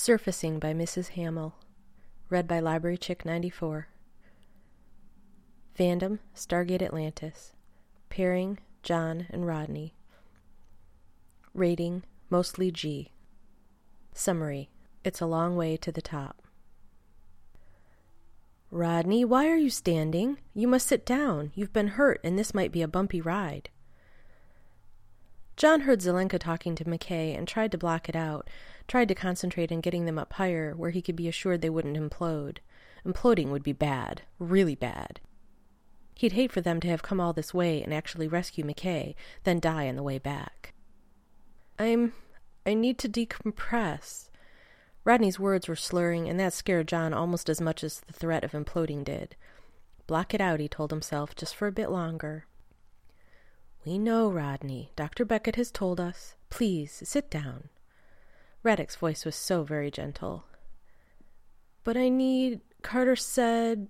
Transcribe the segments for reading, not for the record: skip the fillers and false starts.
Surfacing by Mrs. Hamill. Read by Library Chick 94. Fandom, Stargate Atlantis. Pairing, John and Rodney. Rating, mostly G. Summary, it's a long way to the top. Rodney, why are you standing? You must sit down. You've been hurt, and this might be a bumpy ride. John heard Zelenka talking to McKay and tried to block it out, tried to concentrate on getting them up higher where he could be assured they wouldn't implode. Imploding would be bad, really bad. He'd hate for them to have come all this way and actually rescue McKay, then die on the way back. I need to decompress. Rodney's words were slurring, and that scared John almost as much as the threat of imploding did. Block it out, he told himself, just for a bit longer. We know, Rodney. Dr. Beckett has told us. Please, sit down. Radek's voice was so very gentle. But Carter said...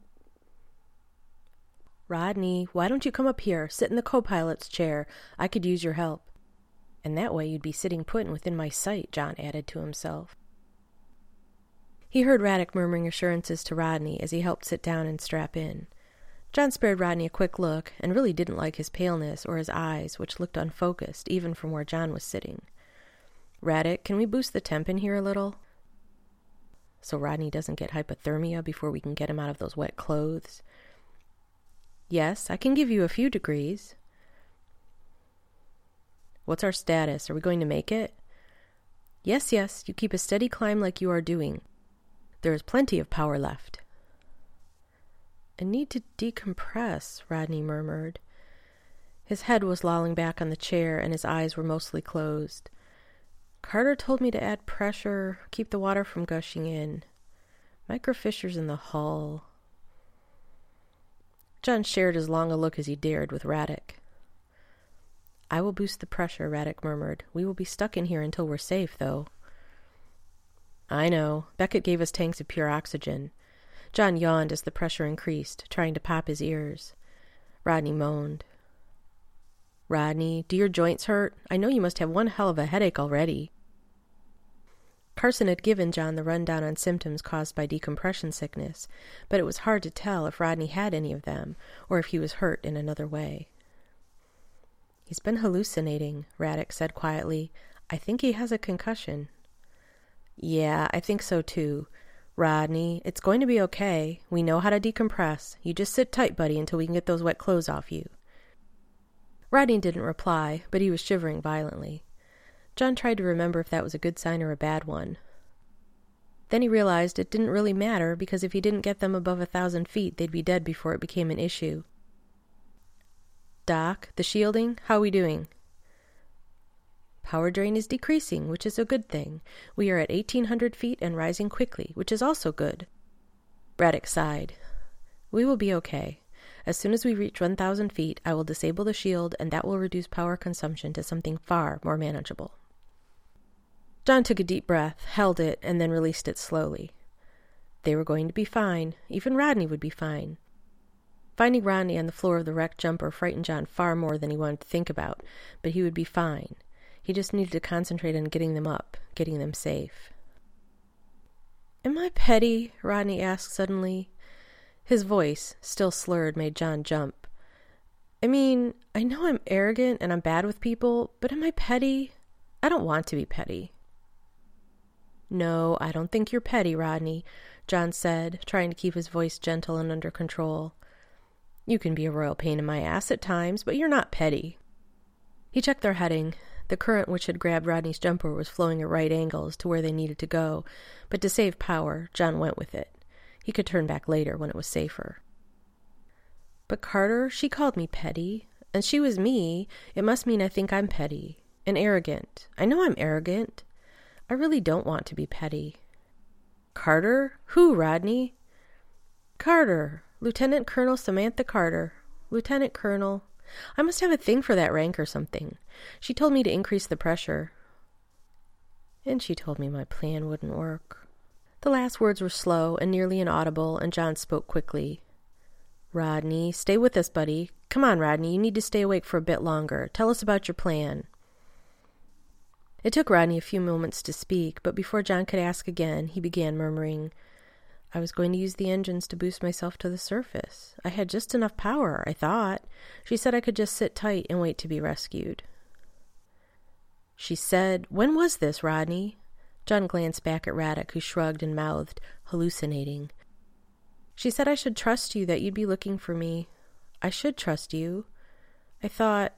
Rodney, why don't you come up here, sit in the co-pilot's chair? I could use your help. And that way you'd be sitting put and within my sight, John added to himself. He heard Radek murmuring assurances to Rodney as he helped sit down and strap in. John spared Rodney a quick look and really didn't like his paleness or his eyes, which looked unfocused, even from where John was sitting. Radek, can we boost the temp in here a little? So Rodney doesn't get hypothermia before we can get him out of those wet clothes? Yes, I can give you a few degrees. What's our status? Are we going to make it? Yes, you keep a steady climb like you are doing. There is plenty of power left. I need to decompress, Rodney murmured. His head was lolling back on the chair and his eyes were mostly closed. Carter told me to add pressure, keep the water from gushing in. Microfissures in the hull. John shared as long a look as he dared with Radek. I will boost the pressure, Radek murmured. We will be stuck in here until we're safe, though. I know. Beckett gave us tanks of pure oxygen. John yawned as the pressure increased, trying to pop his ears. Rodney moaned. Rodney, do your joints hurt? I know you must have one hell of a headache already. Carson had given John the rundown on symptoms caused by decompression sickness, but it was hard to tell if Rodney had any of them, or if he was hurt in another way. He's been hallucinating, Radek said quietly. I think he has a concussion. Yeah, I think so too. Rodney, it's going to be okay. We know how to decompress. You just sit tight, buddy, until we can get those wet clothes off you. Rodney didn't reply, but he was shivering violently. John tried to remember if that was a good sign or a bad one. Then he realized it didn't really matter, because if he didn't get them above 1,000 feet, they'd be dead before it became an issue. Doc, the shielding, how are we doing? Power drain is decreasing, which is a good thing. We are at 1,800 feet and rising quickly, which is also good. Radek sighed. We will be okay. As soon as we reach 1,000 feet, I will disable the shield, and that will reduce power consumption to something far more manageable. John took a deep breath, held it, and then released it slowly. They were going to be fine. Even Rodney would be fine. Finding Rodney on the floor of the wrecked jumper frightened John far more than he wanted to think about, but he would be fine. He just needed to concentrate on getting them up, getting them safe. Am I petty? Rodney asked suddenly. His voice, still slurred, made John jump. I mean, I know I'm arrogant and I'm bad with people, but am I petty? I don't want to be petty. No, I don't think you're petty, Rodney, John said, trying to keep his voice gentle and under control. You can be a royal pain in my ass at times, but you're not petty. He checked their heading. The current which had grabbed Rodney's jumper was flowing at right angles to where they needed to go, but to save power, John went with it. He could turn back later when it was safer. But Carter, she called me petty, and she was me. It must mean I think I'm petty and arrogant. I know I'm arrogant. I really don't want to be petty. Carter? Who, Rodney? Carter. Lieutenant Colonel Samantha Carter. Lieutenant Colonel. I must have a thing for that rank or something. She told me to increase the pressure. And she told me my plan wouldn't work. The last words were slow and nearly inaudible, and John spoke quickly. Rodney, stay with us, buddy. Come on, Rodney, you need to stay awake for a bit longer. Tell us about your plan. It took Rodney a few moments to speak, but before John could ask again, he began murmuring, I was going to use the engines to boost myself to the surface. I had just enough power, I thought. She said I could just sit tight and wait to be rescued. She said, when was this, Rodney? John glanced back at Radek, who shrugged and mouthed, hallucinating. She said I should trust you, that you'd be looking for me. I should trust you. I thought...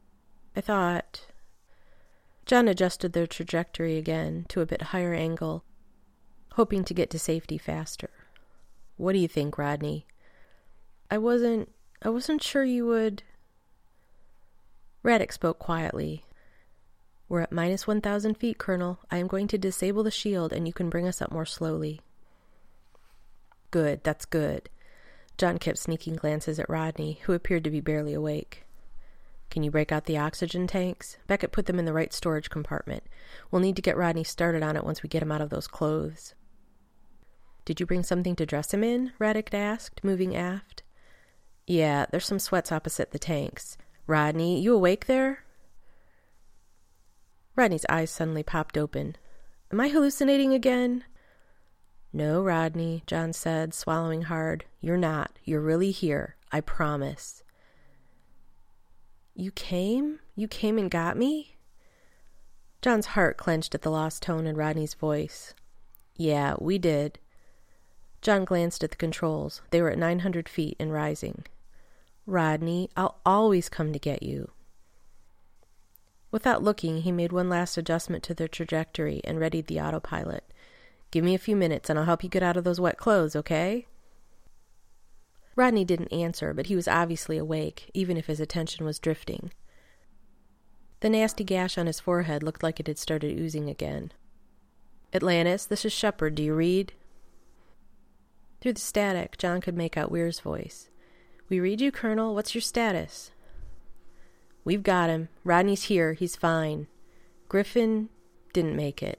John adjusted their trajectory again to a bit higher angle, hoping to get to safety faster. What do you think, Rodney? I wasn't sure you would... Radek spoke quietly. We're at minus 1,000 feet, Colonel. I am going to disable the shield, and you can bring us up more slowly. Good, that's good. John kept sneaking glances at Rodney, who appeared to be barely awake. Can you break out the oxygen tanks? Beckett put them in the right storage compartment. We'll need to get Rodney started on it once we get him out of those clothes. Did you bring something to dress him in? Radek asked, moving aft. Yeah, there's some sweats opposite the tanks. Rodney, you awake there? Rodney's eyes suddenly popped open. Am I hallucinating again? No, Rodney, John said, swallowing hard. You're not. You're really here. I promise. You came? You came and got me? John's heart clenched at the lost tone in Rodney's voice. Yeah, we did. John glanced at the controls. They were at 900 feet and rising. Rodney, I'll always come to get you. Without looking, he made one last adjustment to their trajectory and readied the autopilot. Give me a few minutes and I'll help you get out of those wet clothes, okay? Rodney didn't answer, but he was obviously awake, even if his attention was drifting. The nasty gash on his forehead looked like it had started oozing again. Atlantis, this is Shepard. Do you read? Through the static, John could make out Weir's voice. We read you, Colonel. What's your status? We've got him. Rodney's here. He's fine. Griffin didn't make it.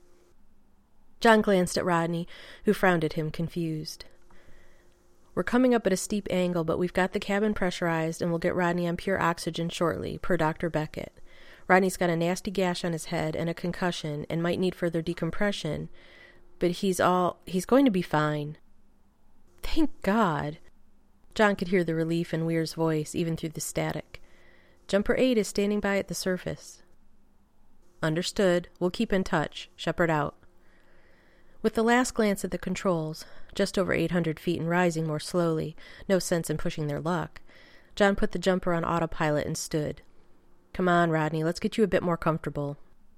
John glanced at Rodney, who frowned at him, confused. We're coming up at a steep angle, but we've got the cabin pressurized, and we'll get Rodney on pure oxygen shortly, per Dr. Beckett. Rodney's got a nasty gash on his head and a concussion, and might need further decompression, but he's going to be fine. Thank God. John could hear the relief in Weir's voice, even through the static. Jumper 8 is standing by at the surface. Understood. We'll keep in touch. Shepard out. With the last glance at the controls, just over 800 feet and rising more slowly, no sense in pushing their luck, John put the jumper on autopilot and stood. Come on, Rodney, let's get you a bit more comfortable.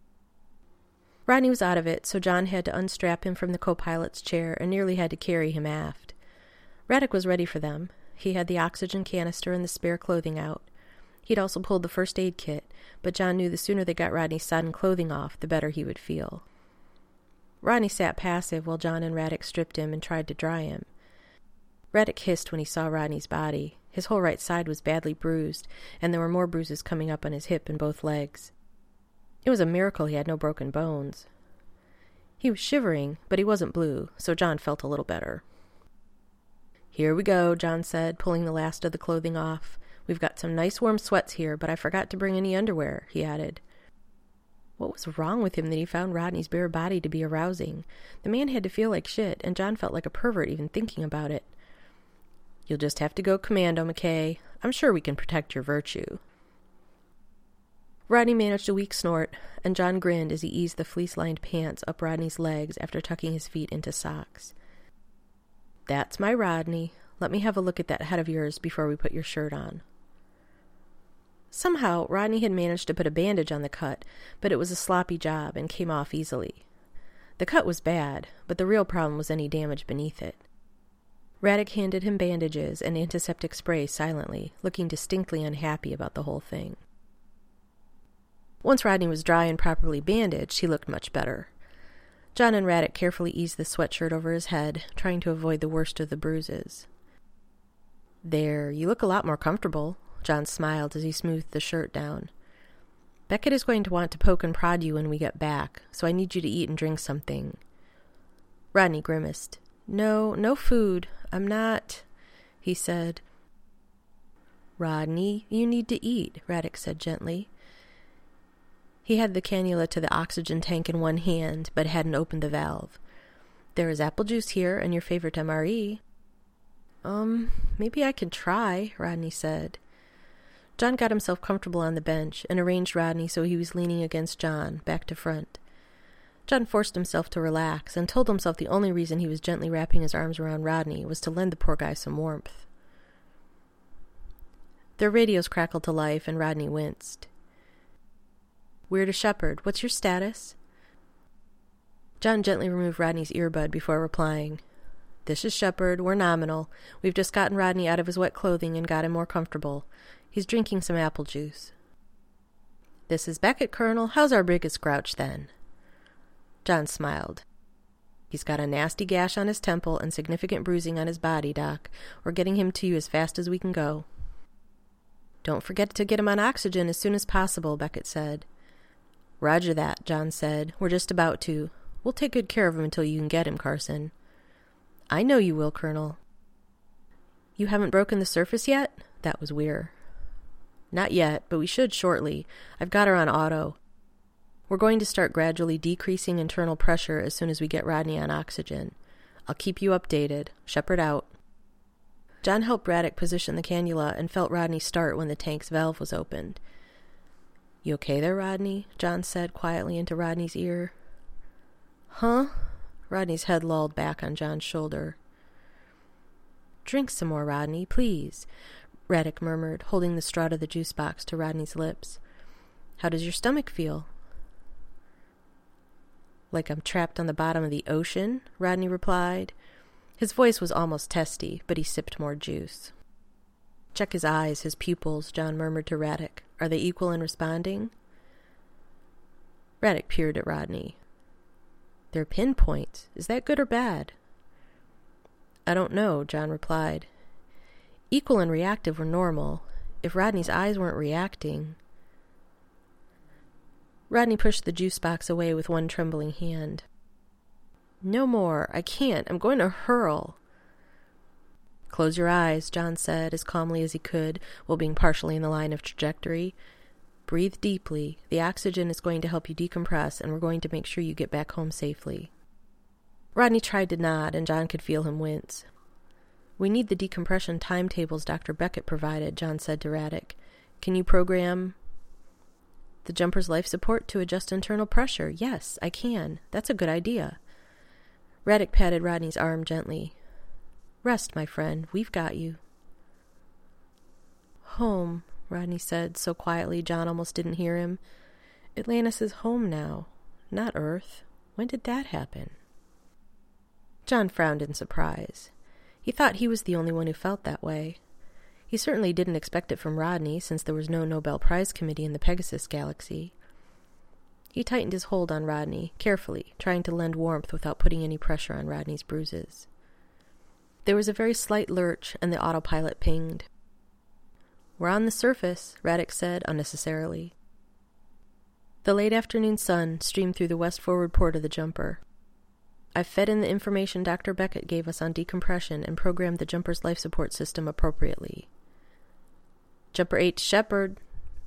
Rodney was out of it, so John had to unstrap him from the co-pilot's chair and nearly had to carry him aft. Radek was ready for them. He had the oxygen canister and the spare clothing out. He'd also pulled the first aid kit, but John knew the sooner they got Rodney's sodden clothing off, the better he would feel. Rodney sat passive while John and Radek stripped him and tried to dry him. Radek hissed when he saw Rodney's body. His whole right side was badly bruised, and there were more bruises coming up on his hip and both legs. It was a miracle he had no broken bones. He was shivering, but he wasn't blue, so John felt a little better. Here we go, John said, pulling the last of the clothing off. We've got some nice warm sweats here, but I forgot to bring any underwear, he added. What was wrong with him that he found Rodney's bare body to be arousing? The man had to feel like shit, and John felt like a pervert even thinking about it. You'll just have to go commando, McKay. I'm sure we can protect your virtue. Rodney managed a weak snort, and John grinned as he eased the fleece-lined pants up Rodney's legs after tucking his feet into socks. That's my Rodney. Let me have a look at that head of yours before we put your shirt on. Somehow, Rodney had managed to put a bandage on the cut, but it was a sloppy job and came off easily. The cut was bad, but the real problem was any damage beneath it. Radek handed him bandages and antiseptic spray silently, looking distinctly unhappy about the whole thing. Once Rodney was dry and properly bandaged, he looked much better. John and Radek carefully eased the sweatshirt over his head, trying to avoid the worst of the bruises. There, you look a lot more comfortable, John smiled as he smoothed the shirt down. Beckett is going to want to poke and prod you when we get back, so I need you to eat and drink something. Rodney grimaced. No food. I'm not, he said. Rodney, you need to eat, Radek said gently. He had the cannula to the oxygen tank in one hand, but hadn't opened the valve. "There is apple juice here and your favorite MRE. Maybe I could try," Rodney said. John got himself comfortable on the bench and arranged Rodney so he was leaning against John, back to front. John forced himself to relax and told himself the only reason he was gently wrapping his arms around Rodney was to lend the poor guy some warmth. Their radios crackled to life and Rodney winced. "We're to Shepard. What's your status?" John gently removed Rodney's earbud before replying. "This is Shepard. We're nominal. We've just gotten Rodney out of his wet clothing and got him more comfortable. He's drinking some apple juice." "This is Beckett, Colonel. How's our biggest grouch, then?" John smiled. "He's got a nasty gash on his temple and significant bruising on his body, Doc. We're getting him to you as fast as we can go." "Don't forget to get him on oxygen as soon as possible," Beckett said. "Roger that," John said. "We're just about to. We'll take good care of him until you can get him, Carson." "I know you will, Colonel." "You haven't broken the surface yet?" That was Weir. "Not yet, but we should shortly. I've got her on auto. We're going to start gradually decreasing internal pressure as soon as we get Rodney on oxygen. I'll keep you updated. Shepard out." John helped Braddock position the cannula and felt Rodney start when the tank's valve was opened. "You okay there, Rodney?" John said quietly into Rodney's ear. "Huh?" Rodney's head lolled back on John's shoulder. "Drink some more, Rodney, please," Braddock murmured, holding the straw of the juice box to Rodney's lips. "How does your stomach feel?" "Like I'm trapped on the bottom of the ocean," Rodney replied. His voice was almost testy, but he sipped more juice. "Check his eyes, his pupils," John murmured to Braddock. "Are they equal in responding?" Braddock peered at Rodney. "They're pinpoints. Is that good or bad?" "I don't know," John replied. "Equal and reactive were normal. If Rodney's eyes weren't reacting..." Rodney pushed the juice box away with one trembling hand. "No more. I can't. I'm going to hurl." "Close your eyes," John said as calmly as he could, while being partially in the line of trajectory. "Breathe deeply. The oxygen is going to help you decompress, and we're going to make sure you get back home safely." Rodney tried to nod, and John could feel him wince. "We need the decompression timetables Dr. Beckett provided," John said to Braddock. "Can you program..." "The jumper's life support to adjust internal pressure? Yes, I can. That's a good idea." Braddock patted Rodney's arm gently. "Rest, my friend. We've got you." "Home," Rodney said so quietly John almost didn't hear him. "Atlantis is home now, not Earth. When did that happen?" John frowned in surprise. He thought he was the only one who felt that way. He certainly didn't expect it from Rodney, since there was no Nobel Prize Committee in the Pegasus Galaxy. He tightened his hold on Rodney, carefully, trying to lend warmth without putting any pressure on Rodney's bruises. There was a very slight lurch, and the autopilot pinged. "We're on the surface," Braddock said unnecessarily. The late afternoon sun streamed through the west forward port of the jumper. "I've fed in the information Dr. Beckett gave us on decompression and programmed the jumper's life support system appropriately." "Jumper 8 to Shepard."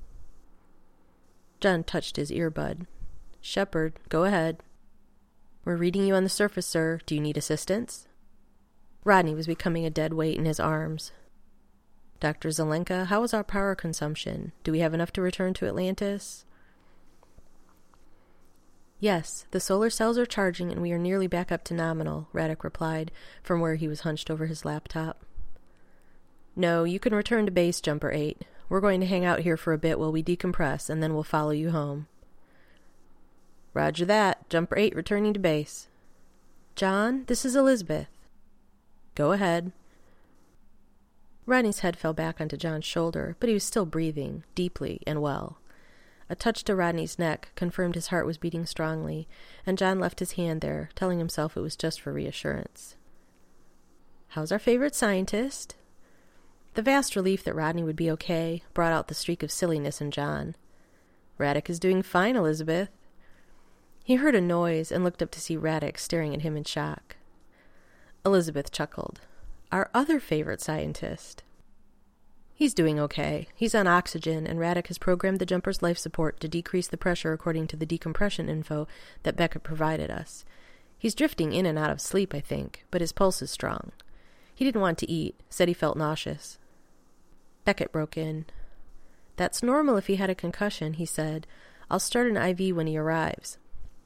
John touched his earbud. "Shepard, go ahead." "We're reading you on the surface, sir. Do you need assistance?" Rodney was becoming a dead weight in his arms. "Dr. Zelenka, how is our power consumption? Do we have enough to return to Atlantis?" "Yes, the solar cells are charging and we are nearly back up to nominal," Braddock replied, from where he was hunched over his laptop. "No, you can return to base, Jumper 8. We're going to hang out here for a bit while we decompress, and then we'll follow you home." "Roger that. Jumper 8 returning to base." "John, this is Elizabeth." "Go ahead." Rodney's head fell back onto John's shoulder, but he was still breathing, deeply and well. A touch to Rodney's neck confirmed his heart was beating strongly, and John left his hand there, telling himself it was just for reassurance. "How's our favorite scientist?" The vast relief that Rodney would be okay brought out the streak of silliness in John. "Braddock is doing fine, Elizabeth." He heard a noise and looked up to see Braddock staring at him in shock. Elizabeth chuckled. "Our other favorite scientist." He's doing okay. He's on oxygen, and Radek has programmed the jumper's life support to decrease the pressure according to the decompression info that Beckett provided us. He's drifting in and out of sleep, I think, but his pulse is strong. He didn't want to eat, said he felt nauseous. Beckett broke in. That's normal if he had a concussion, he said. I'll start an IV when he arrives.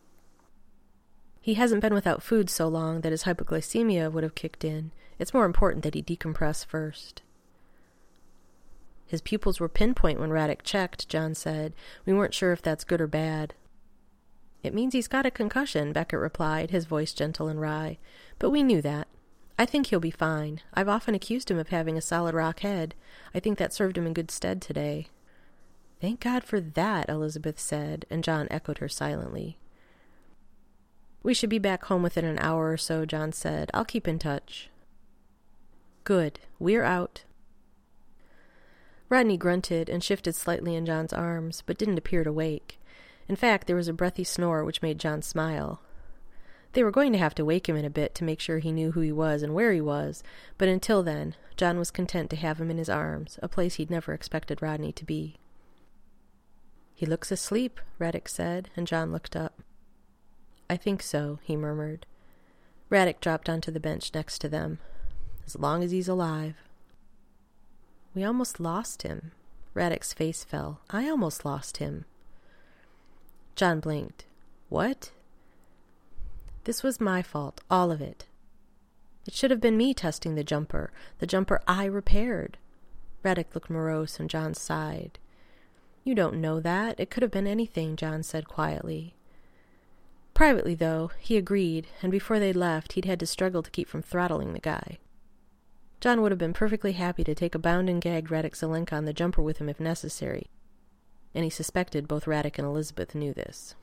He hasn't been without food so long that his hypoglycemia would have kicked in. It's more important that he decompress first. His pupils were pinpoint when Radek checked, John said. We weren't sure if that's good or bad. It means he's got a concussion, Beckett replied, his voice gentle and wry. But we knew that. I think he'll be fine. I've often accused him of having a solid rock head. I think that served him in good stead today. Thank God for that, Elizabeth said, and John echoed her silently. We should be back home within an hour or so, John said. I'll keep in touch. Good. We're out. Rodney grunted and shifted slightly in John's arms, but didn't appear to wake. In fact, there was a breathy snore which made John smile. They were going to have to wake him in a bit to make sure he knew who he was and where he was, but until then, John was content to have him in his arms, a place he'd never expected Rodney to be. He looks asleep, Radek said, and John looked up. I think so, he murmured. Radek dropped onto the bench next to them. As long as he's alive. We almost lost him. Radek's face fell. I almost lost him. John blinked. What? This was my fault, all of it. It should have been me testing the jumper I repaired. Radek looked morose, and John sighed. You don't know that. It could have been anything, John said quietly. Privately, though, he agreed, and before they left, he'd had to struggle to keep from throttling the guy. John would have been perfectly happy to take a bound and gagged Radek Zelenka on the jumper with him if necessary, and he suspected both Radek and Elizabeth knew this.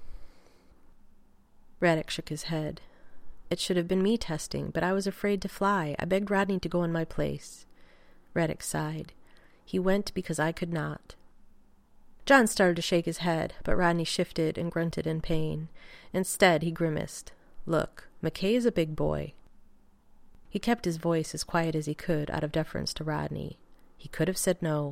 Radek shook his head. It should have been me testing, but I was afraid to fly. I begged Rodney to go in my place. Radek sighed. He went because I could not. John started to shake his head, but Rodney shifted and grunted in pain. Instead, he grimaced. Look, McKay is a big boy. He kept his voice as quiet as he could out of deference to Rodney. He could have said no.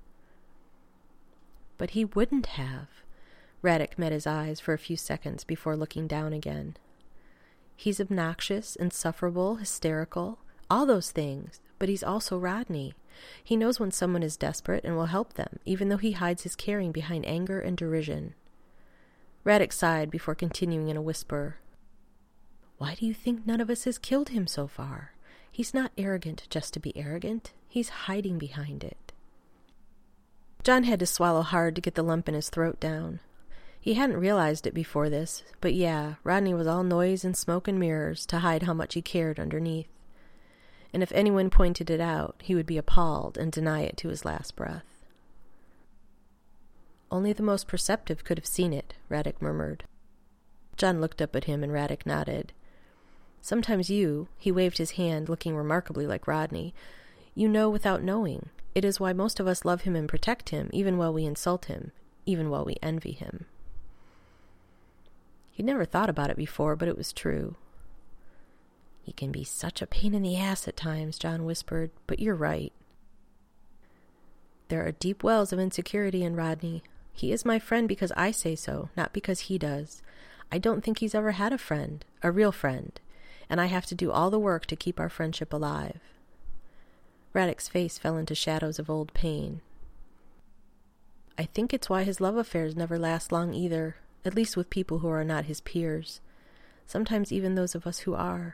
But he wouldn't have. Radek met his eyes for a few seconds before looking down again. He's obnoxious, insufferable, hysterical, all those things, but he's also Rodney. He knows when someone is desperate and will help them, even though he hides his caring behind anger and derision. Radek sighed before continuing in a whisper. Why do you think none of us has killed him so far? He's not arrogant just to be arrogant. He's hiding behind it. John had to swallow hard to get the lump in his throat down. He hadn't realized it before this, but yeah, Rodney was all noise and smoke and mirrors to hide how much he cared underneath. And if anyone pointed it out, he would be appalled and deny it to his last breath. Only the most perceptive could have seen it, Radek murmured. John looked up at him and Radek nodded. Sometimes he waved his hand, looking remarkably like Rodney, you know without knowing. It is why most of us love him and protect him, even while we insult him, even while we envy him. He'd never thought about it before, but it was true. He can be such a pain in the ass at times, John whispered, but you're right. There are deep wells of insecurity in Rodney. He is my friend because I say so, not because he does. I don't think he's ever had a friend, a real friend, and I have to do all the work to keep our friendship alive. Radek's face fell into shadows of old pain. I think it's why his love affairs never last long either, at least with people who are not his peers, sometimes even those of us who are.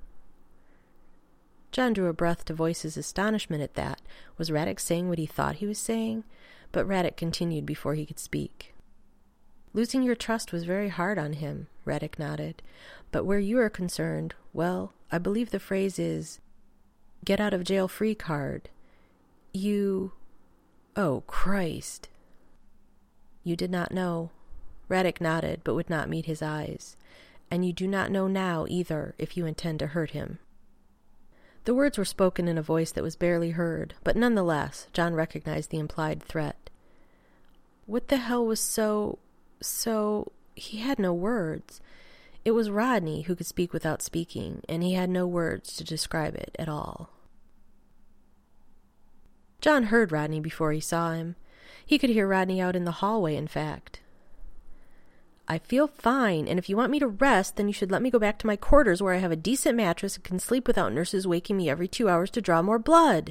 John drew a breath to voice his astonishment at that. Was Radek saying what he thought he was saying? But Radek continued before he could speak. Losing your trust was very hard on him, Radek nodded. But where you are concerned, well, I believe the phrase is, get out of jail free card. Oh, Christ. You did not know. Radek nodded, but would not meet his eyes. And you do not know now, either, if you intend to hurt him. The words were spoken in a voice that was barely heard, but nonetheless, John recognized the implied threat. What the hell was so... He had no words. It was Rodney who could speak without speaking, and he had no words to describe it at all. John heard Rodney before he saw him. He could hear Rodney out in the hallway, in fact. I feel fine, and if you want me to rest, then you should let me go back to my quarters where I have a decent mattress and can sleep without nurses waking me every 2 hours to draw more blood.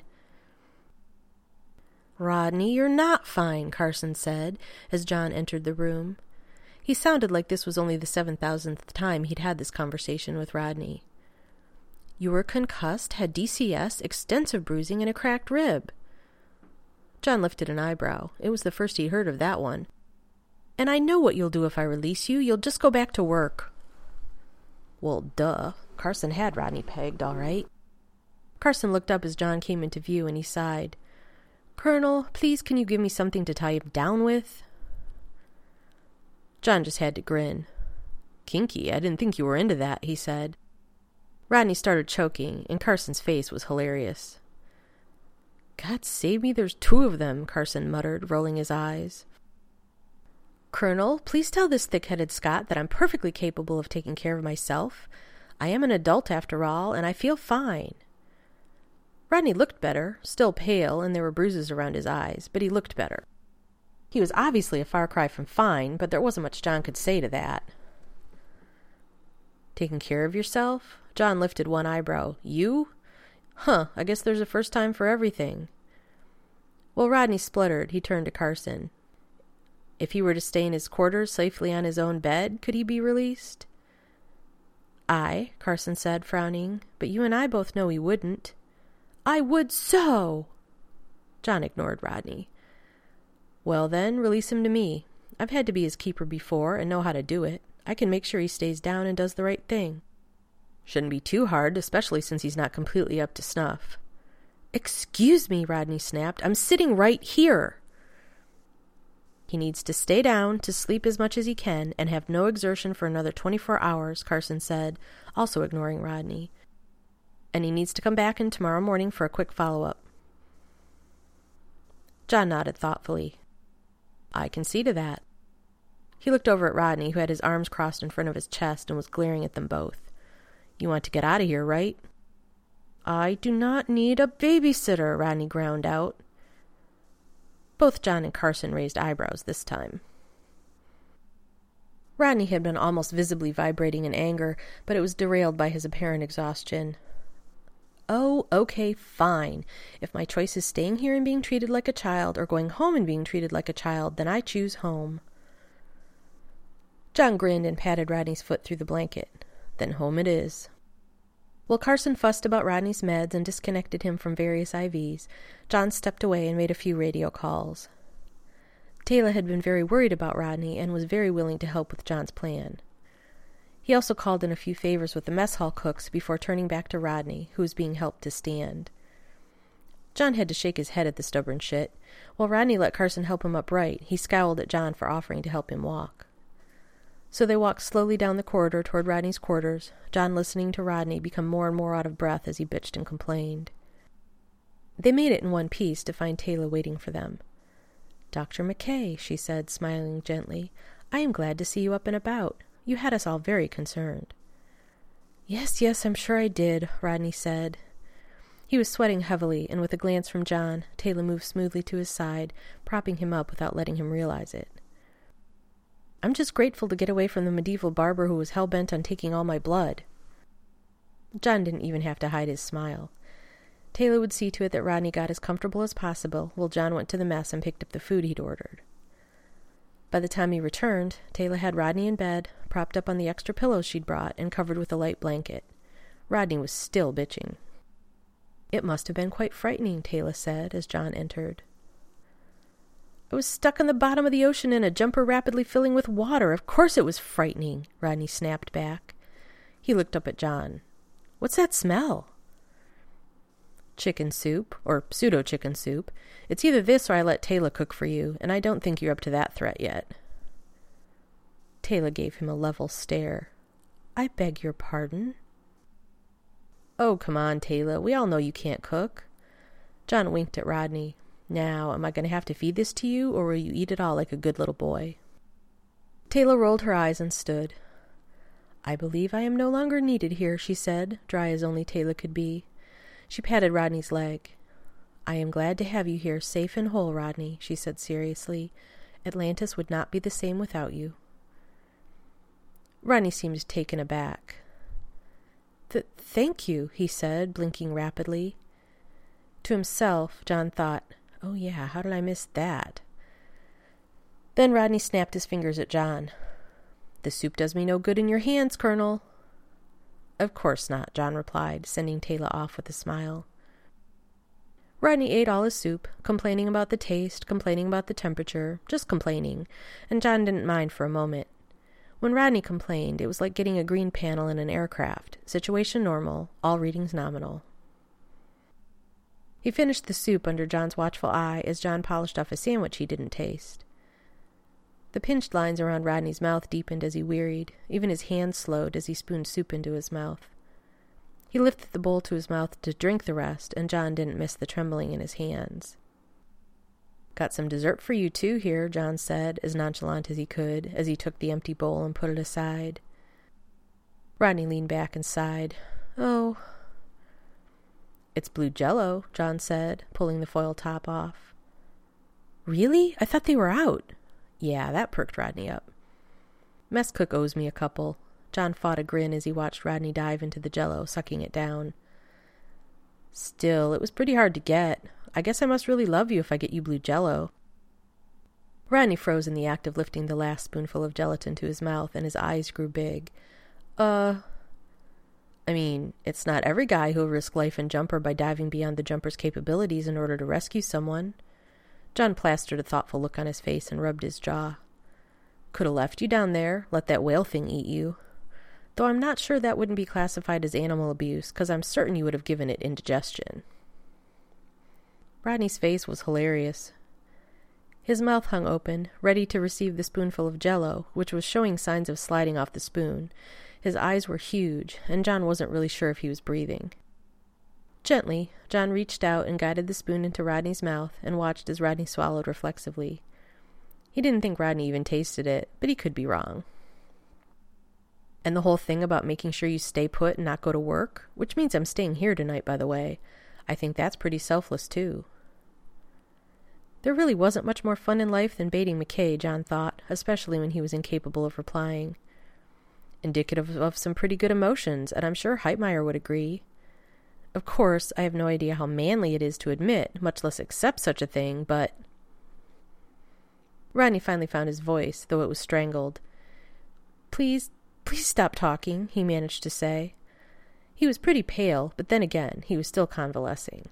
Rodney, you're not fine, Carson said, as John entered the room. He sounded like this was only the 7,000th time he'd had this conversation with Rodney. You were concussed, had DCS, extensive bruising, and a cracked rib. John lifted an eyebrow. It was the first he'd heard of that one. And I know what you'll do if I release you. You'll just go back to work. Well, duh. Carson had Rodney pegged, all right. Carson looked up as John came into view, and he sighed. Colonel, please can you give me something to tie him down with? John just had to grin. Kinky, I didn't think you were into that, he said. Rodney started choking, and Carson's face was hilarious. God save me, there's 2 of them, Carson muttered, rolling his eyes. Colonel, please tell this thick-headed Scot that I'm perfectly capable of taking care of myself. I am an adult after all, and I feel fine. Rodney looked better, still pale, and there were bruises around his eyes, but he looked better. He was obviously a far cry from fine, but there wasn't much John could say to that. Taking care of yourself? John lifted one eyebrow. You? Huh, I guess there's a first time for everything. While Rodney spluttered, he turned to Carson. If he were to stay in his quarters safely on his own bed, could he be released? Aye, Carson said, frowning, but you and I both know he wouldn't. I would so! John ignored Rodney. Well then, release him to me. I've had to be his keeper before and know how to do it. I can make sure he stays down and does the right thing. Shouldn't be too hard, especially since he's not completely up to snuff. Excuse me, Rodney snapped. I'm sitting right here. He needs to stay down, to sleep as much as he can, and have no exertion for another 24 hours, Carson said, also ignoring Rodney. And he needs to come back in tomorrow morning for a quick follow-up. John nodded thoughtfully. I can see to that. He looked over at Rodney, who had his arms crossed in front of his chest and was glaring at them both. You want to get out of here, right? I do not need a babysitter, Rodney ground out. Both John and Carson raised eyebrows this time. Rodney had been almost visibly vibrating in anger, but it was derailed by his apparent exhaustion. Oh, okay, fine. If my choice is staying here and being treated like a child or going home and being treated like a child, then I choose home. John grinned and patted Rodney's foot through the blanket. Then home it is. While Carson fussed about Rodney's meds and disconnected him from various IVs, John stepped away and made a few radio calls. Taylor had been very worried about Rodney and was very willing to help with John's plan. He also called in a few favors with the mess hall cooks before turning back to Rodney, who was being helped to stand. John had to shake his head at the stubborn shit. While Rodney let Carson help him upright, he scowled at John for offering to help him walk. So they walked slowly down the corridor toward Rodney's quarters, John listening to Rodney become more and more out of breath as he bitched and complained. They made it in one piece to find Taylor waiting for them. Dr. McKay, she said, smiling gently, I am glad to see you up and about. You had us all very concerned. Yes, I'm sure I did, Rodney said. He was sweating heavily, and with a glance from John, Taylor moved smoothly to his side, propping him up without letting him realize it. I'm just grateful to get away from the medieval barber who was hell-bent on taking all my blood. John didn't even have to hide his smile. Taylor would see to it that Rodney got as comfortable as possible while John went to the mess and picked up the food he'd ordered. By the time he returned, Taylor had Rodney in bed, propped up on the extra pillows she'd brought and covered with a light blanket. Rodney was still bitching. It must have been quite frightening, Taylor said as John entered. I was stuck on the bottom of the ocean in a jumper rapidly filling with water. Of course it was frightening, Rodney snapped back. He looked up at John. What's that smell? Chicken soup, or pseudo-chicken soup. It's either this or I let Taylor cook for you, and I don't think you're up to that threat yet. Taylor gave him a level stare. I beg your pardon? Oh, come on, Taylor. We all know you can't cook. John winked at Rodney. Now, am I going to have to feed this to you, or will you eat it all like a good little boy? Taylor rolled her eyes and stood. I believe I am no longer needed here, she said, dry as only Taylor could be. She patted Rodney's leg. I am glad to have you here safe and whole, Rodney, she said seriously. Atlantis would not be the same without you. Rodney seemed taken aback. Thank you, he said, blinking rapidly. To himself, John thought, oh yeah, how did I miss that? Then Rodney snapped his fingers at John. The soup does me no good in your hands, Colonel. Of course not, John replied, sending Taylor off with a smile. Rodney ate all his soup, complaining about the taste, complaining about the temperature, just complaining, and John didn't mind for a moment. When Rodney complained, it was like getting a green panel in an aircraft. Situation normal, all readings nominal. He finished the soup under John's watchful eye as John polished off a sandwich he didn't taste. The pinched lines around Rodney's mouth deepened as he wearied. Even his hands slowed as he spooned soup into his mouth. He lifted the bowl to his mouth to drink the rest, and John didn't miss the trembling in his hands. Got some dessert for you, too, here, John said, as nonchalant as he could, as he took the empty bowl and put it aside. Rodney leaned back and sighed. Oh. It's blue Jell-O, John said, pulling the foil top off. Really? I thought they were out. Yeah, that perked Rodney up. Mess cook owes me a couple. John fought a grin as he watched Rodney dive into the Jell-O, sucking it down. Still, it was pretty hard to get. I guess I must really love you if I get you blue Jell-O. Rodney froze in the act of lifting the last spoonful of gelatin to his mouth, and his eyes grew big. I mean, it's not every guy who'll risk life and jumper by diving beyond the jumper's capabilities in order to rescue someone. John plastered a thoughtful look on his face and rubbed his jaw. Could have left you down there, let that whale thing eat you. Though I'm not sure that wouldn't be classified as animal abuse, 'cause I'm certain you would have given it indigestion. Rodney's face was hilarious. His mouth hung open, ready to receive the spoonful of Jell-O, which was showing signs of sliding off the spoon. His eyes were huge, and John wasn't really sure if he was breathing. Gently, John reached out and guided the spoon into Rodney's mouth and watched as Rodney swallowed reflexively. He didn't think Rodney even tasted it, but he could be wrong. And the whole thing about making sure you stay put and not go to work, which means I'm staying here tonight, by the way, I think that's pretty selfless, too. There really wasn't much more fun in life than baiting McKay, John thought, especially when he was incapable of replying. Indicative of some pretty good emotions, and I'm sure Heitmeyer would agree. Of course, I have no idea how manly it is to admit, much less accept such a thing, but... Rodney finally found his voice, though it was strangled. Please stop talking, he managed to say. He was pretty pale, but then again, he was still convalescing.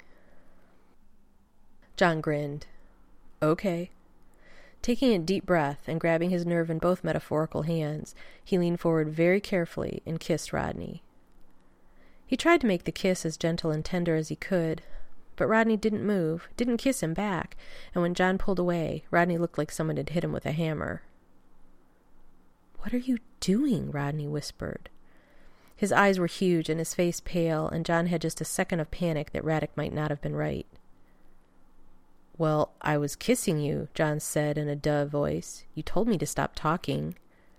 John grinned. Okay. Taking a deep breath and grabbing his nerve in both metaphorical hands, he leaned forward very carefully and kissed Rodney. He tried to make the kiss as gentle and tender as he could, but Rodney didn't move, didn't kiss him back, and when John pulled away, Rodney looked like someone had hit him with a hammer. What are you doing? Rodney whispered. His eyes were huge and his face pale, and John had just a second of panic that Radek might not have been right. Well, I was kissing you, John said in a duh voice. You told me to stop talking.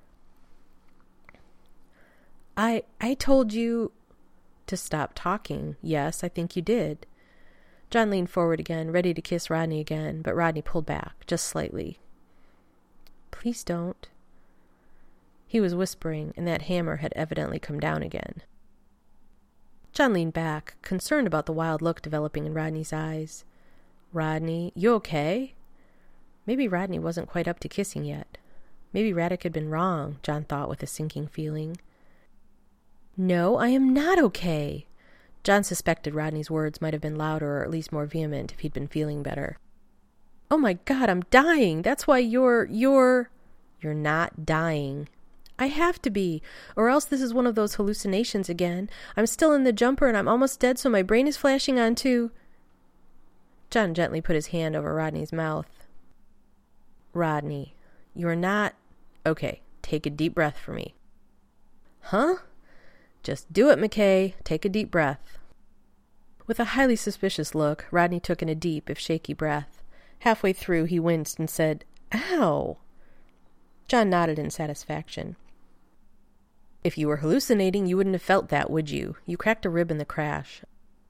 I told you to stop talking. Yes, I think you did. John leaned forward again, ready to kiss Rodney again, but Rodney pulled back, just slightly. Please don't. He was whispering, and that hammer had evidently come down again. John leaned back, concerned about the wild look developing in Rodney's eyes. Rodney, you okay? Maybe Rodney wasn't quite up to kissing yet. Maybe Radek had been wrong, John thought with a sinking feeling. No, I am not okay. John suspected Rodney's words might have been louder or at least more vehement if he'd been feeling better. Oh my God, I'm dying. That's why you're not dying. I have to be, or else this is one of those hallucinations again. I'm still in the jumper and I'm almost dead, so my brain is flashing onto... John gently put his hand over Rodney's mouth. Rodney, you're not... Okay, take a deep breath for me. Huh? Just do it, McKay. Take a deep breath. With a highly suspicious look, Rodney took in a deep, if shaky, breath. Halfway through, he winced and said, Ow! John nodded in satisfaction. If you were hallucinating, you wouldn't have felt that, would you? You cracked a rib in the crash.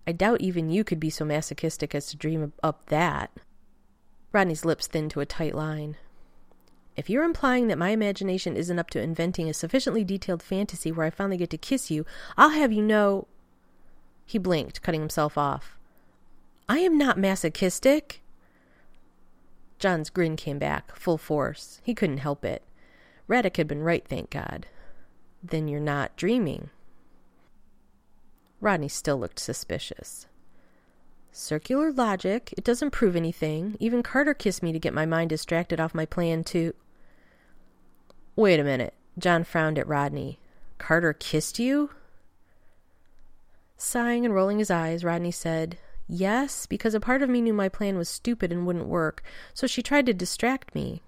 I doubt even you could be so masochistic as to dream up that. Rodney's lips thinned to a tight line. If you're implying that my imagination isn't up to inventing a sufficiently detailed fantasy where I finally get to kiss you, I'll have you know... He blinked, cutting himself off. I am not masochistic. John's grin came back, full force. He couldn't help it. Radek had been right, thank God. Then you're not dreaming. Rodney still looked suspicious. Circular logic. It doesn't prove anything. Even Carter kissed me to get my mind distracted off my plan to... Wait a minute. John frowned at Rodney. Carter kissed you? Sighing and rolling his eyes, Rodney said, Yes, because a part of me knew my plan was stupid and wouldn't work, so she tried to distract me.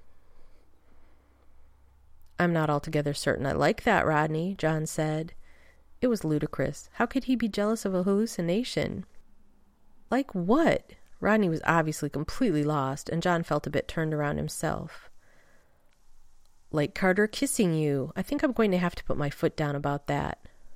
I'm not altogether certain I like that, Rodney, John said. It was ludicrous. How could he be jealous of a hallucination? Like what? Rodney was obviously completely lost, and John felt a bit turned around himself. Like Carter kissing you. I think I'm going to have to put my foot down about that.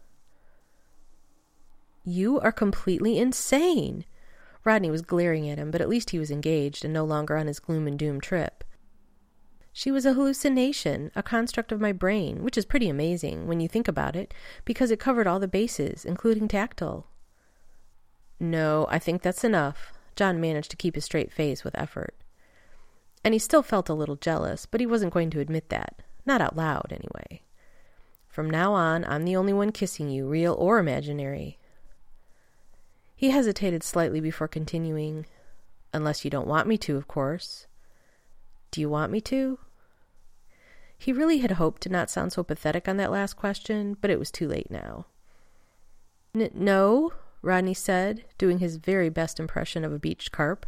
You are completely insane. Rodney was glaring at him, but at least he was engaged and no longer on his gloom and doom trip. She was a hallucination, a construct of my brain, which is pretty amazing when you think about it, because it covered all the bases, including tactile. No, I think that's enough. John managed to keep a straight face with effort. And he still felt a little jealous, but he wasn't going to admit that. Not out loud, anyway. From now on, I'm the only one kissing you, real or imaginary. He hesitated slightly before continuing. Unless you don't want me to, of course. Do you want me to? He really had hoped to not sound so pathetic on that last question, but it was too late now. No, Rodney said, doing his very best impression of a beached carp.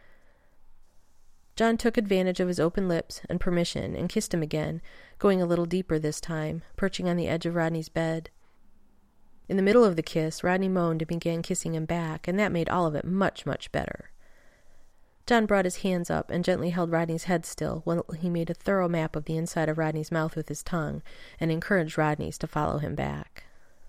John took advantage of his open lips and permission and kissed him again, going a little deeper this time, perching on the edge of Rodney's bed. In the middle of the kiss, Rodney moaned and began kissing him back, and that made all of it much, much better. John brought his hands up and gently held Rodney's head still while he made a thorough map of the inside of Rodney's mouth with his tongue and encouraged Rodney's to follow him back.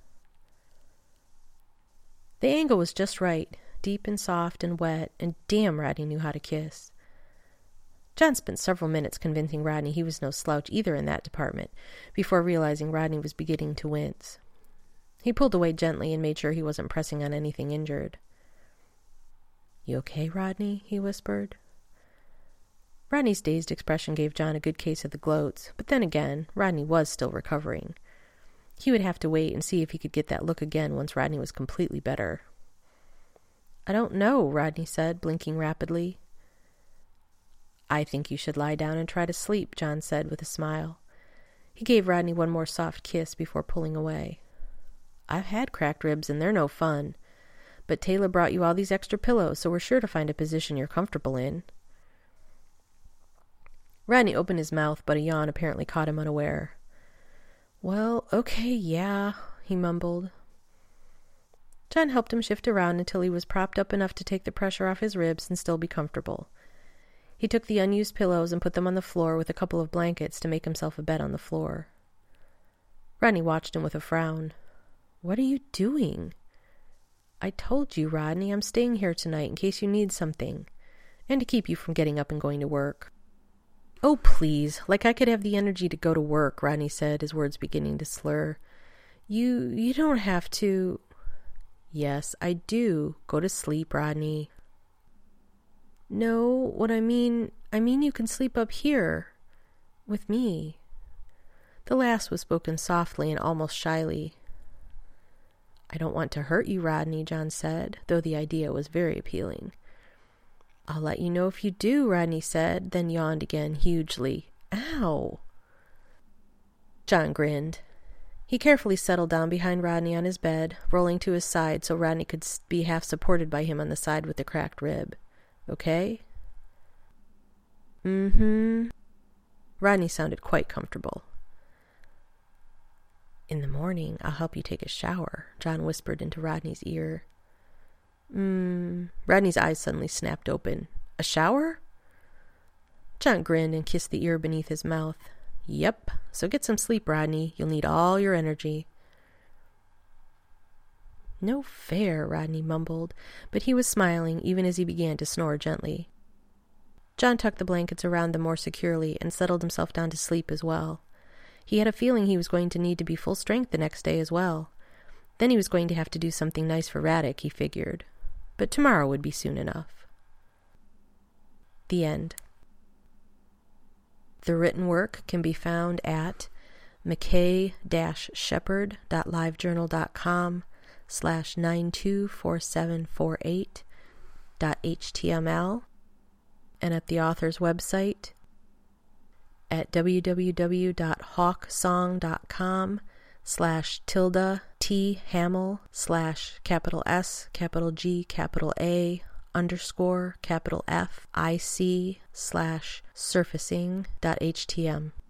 The angle was just right, deep and soft and wet, and damn, Rodney knew how to kiss. John spent several minutes convincing Rodney he was no slouch either in that department, before realizing Rodney was beginning to wince. He pulled away gently and made sure he wasn't pressing on anything injured. You okay, Rodney? He whispered. Rodney's dazed expression gave John a good case of the gloats, but then again, Rodney was still recovering. He would have to wait and see if he could get that look again once Rodney was completely better. I don't know, Rodney said, blinking rapidly. I think you should lie down and try to sleep, John said with a smile. He gave Rodney one more soft kiss before pulling away. I've had cracked ribs and they're no fun. But Taylor brought you all these extra pillows, so we're sure to find a position you're comfortable in. Rodney opened his mouth, but a yawn apparently caught him unaware. Well, okay, yeah, he mumbled. John helped him shift around until he was propped up enough to take the pressure off his ribs and still be comfortable. He took the unused pillows and put them on the floor with a couple of blankets to make himself a bed on the floor. Rodney watched him with a frown. What are you doing? I told you, Rodney, I'm staying here tonight in case you need something, and to keep you from getting up and going to work. Oh, please, like I could have the energy to go to work, Rodney said, his words beginning to slur. You don't have to... Yes, I do. Go to sleep, Rodney. No, what I mean you can sleep up here, with me. The last was spoken softly and almost shyly. I don't want to hurt you, Rodney, John said, though the idea was very appealing. I'll let you know if you do, Rodney said, then yawned again hugely. Ow! John grinned. He carefully settled down behind Rodney on his bed, rolling to his side so Rodney could be half supported by him on the side with the cracked rib. Okay? Mm-hmm. Rodney sounded quite comfortable. In the morning, I'll help you take a shower, John whispered into Rodney's ear. Rodney's eyes suddenly snapped open. A shower? John grinned and kissed the ear beneath his mouth. Yep, so get some sleep, Rodney. You'll need all your energy. No fair, Rodney mumbled, but he was smiling even as he began to snore gently. John tucked the blankets around them more securely and settled himself down to sleep as well. He had a feeling he was going to need to be full strength the next day as well. Then he was going to have to do something nice for Radek, he figured. But tomorrow would be soon enough. The end. The written work can be found at mckay-shepherd.livejournal.com/924748.html and at the author's website at www.hawksong.com/tilde/T-Hamill/S_G_A_F_IC/surfacing.htm